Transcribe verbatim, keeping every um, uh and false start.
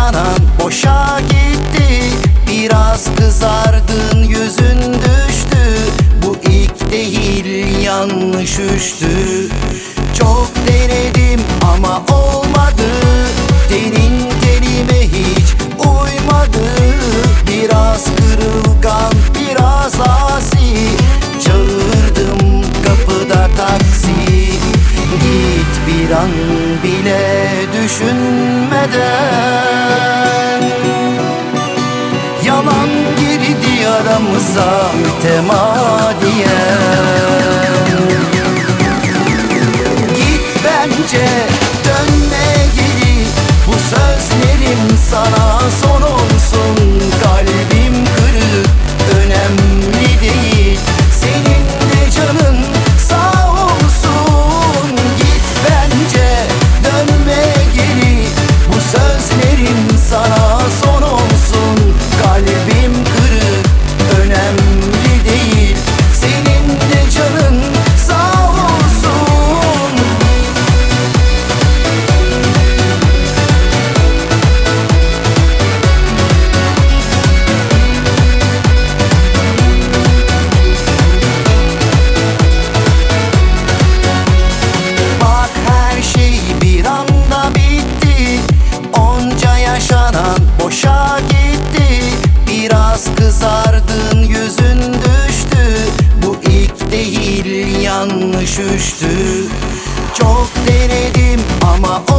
yaşanan boşa gitti. Biraz kızardın, yüzün düştü. Bu ilk değil, yanlış üştü. Çok denedim ama olmadı. Senin kelime hiç uymadı. Biraz kırılgan, biraz asi. Çağırdım kapıda taksi. Git bir an bile düşünmeden. Yalan girdi aramıza mütemadiyen. Git bence, dönme geri. Bu sözlerim sana son olsun. Kalbim kırık, önemli değil. Senin de canın sağ olsun. Git bence, dönme geri. Bu sözlerim sana son olsun. Kalbim kırık, önemli değil. Senin de canın sağ olsun. Bak, her şey bir anda bitti. Onca yaşanan boşa gitti. Biraz kızardın, yüzün düştü. Bu ilk değil, yanlış üştü. Çok denedim ama